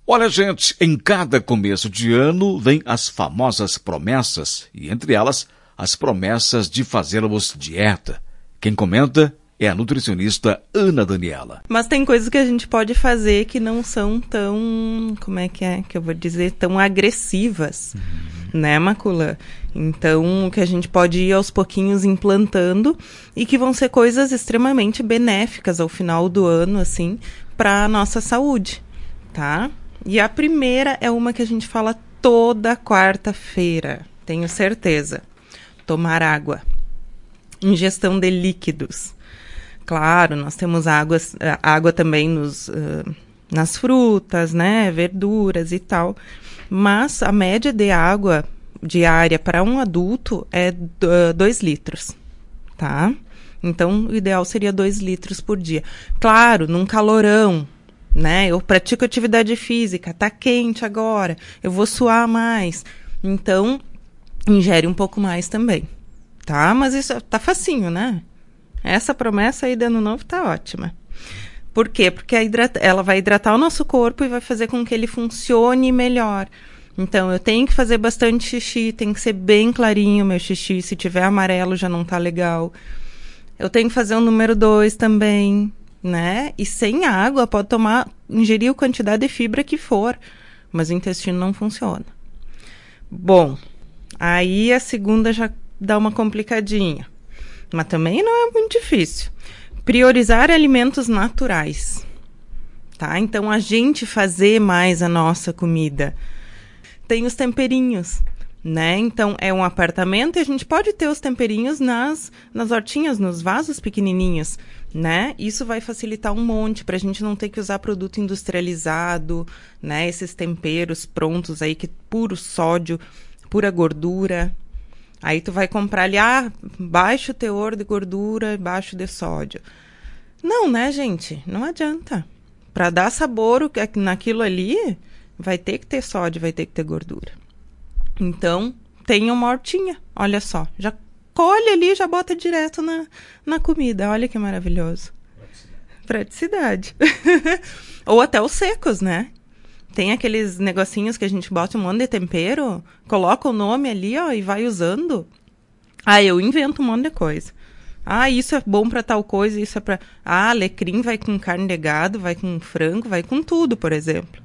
Olha, gente, em cada começo de ano vem as famosas promessas, e entre elas, as promessas de fazermos dieta. Quem comenta é a nutricionista Ana Daniela. Mas tem coisas que a gente pode fazer que não são tão, tão agressivas, né, Macula? Então, o que a gente pode ir aos pouquinhos implantando e que vão ser coisas extremamente benéficas ao final do ano, assim, para a nossa saúde, tá? E a primeira é uma que a gente fala toda quarta-feira, tenho certeza. Tomar ingestão de líquidos. Claro, nós temos água também nas frutas, né, verduras e tal, mas a média de água diária para um adulto é 2 litros, tá? Então, o ideal seria 2 litros por dia. Claro, num calorão, né, eu pratico atividade física, tá quente agora, eu vou suar mais, então ingere um pouco mais também, tá? Mas isso tá facinho, né? Essa promessa aí de ano novo tá ótima. Por quê? Porque ela vai hidratar o nosso corpo e vai fazer com que ele funcione melhor. Então, eu tenho que fazer bastante xixi, tem que ser bem clarinho o meu xixi, se tiver amarelo já não tá legal. Eu tenho que fazer o número 2 também, né? E sem água, pode ingerir a quantidade de fibra que for, mas o intestino não funciona. Bom, aí a segunda já dá uma complicadinha. Mas também não é muito difícil. Priorizar alimentos naturais, tá? Então, a gente fazer mais a nossa comida. Tem os temperinhos, né? Então, é um apartamento e a gente pode ter os temperinhos nas hortinhas, nos vasos pequenininhos, né? Isso vai facilitar um monte pra gente não ter que usar produto industrializado, né? Esses temperos prontos aí, que puro sódio, pura gordura. Aí tu vai comprar ali, baixo teor de gordura, baixo de sódio. Não, né, gente? Não adianta. Para dar sabor naquilo ali, vai ter que ter sódio, vai ter que ter gordura. Então, tenha uma hortinha, olha só. Já colhe ali, já bota direto na comida. Olha que maravilhoso. Praticidade. Ou até os secos, né? Tem aqueles negocinhos que a gente bota um monte de tempero, coloca o nome ali, ó, e vai usando. Eu invento um monte de coisa. Isso é bom para tal coisa, isso é para... alecrim vai com carne de gado, vai com frango, vai com tudo, por exemplo.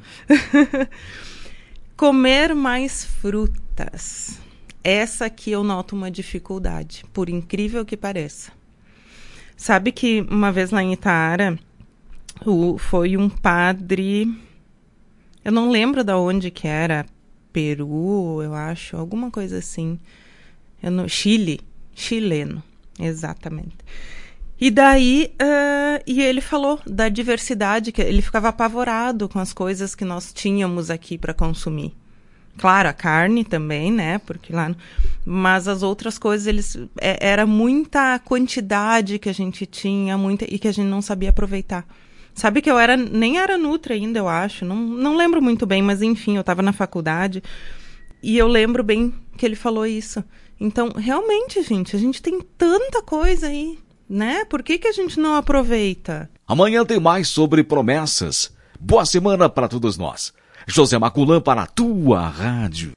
Comer mais frutas. Essa aqui eu noto uma dificuldade, por incrível que pareça. Sabe que uma vez lá em Itaara, foi um padre... Eu não lembro de onde que era, Peru, eu acho, alguma coisa assim. Chileno, exatamente. E daí, e ele falou da diversidade, que ele ficava apavorado com as coisas que nós tínhamos aqui para consumir. Claro, a carne também, né, porque lá... Mas as outras coisas, era muita quantidade que a gente tinha, e que a gente não sabia aproveitar. Sabe que eu nem era nutri ainda, eu acho. Não lembro muito bem, mas enfim, eu estava na faculdade. E eu lembro bem que ele falou isso. Então, realmente, gente, a gente tem tanta coisa aí, né? Por que a gente não aproveita? Amanhã tem mais sobre promessas. Boa semana para todos nós. José Maculan para a tua rádio.